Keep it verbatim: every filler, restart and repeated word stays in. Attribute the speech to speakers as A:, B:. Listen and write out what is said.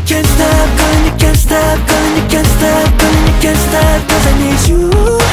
A: can't stop, calling you can't stop, calling you can't stop, calling you can't stop, cause I need you.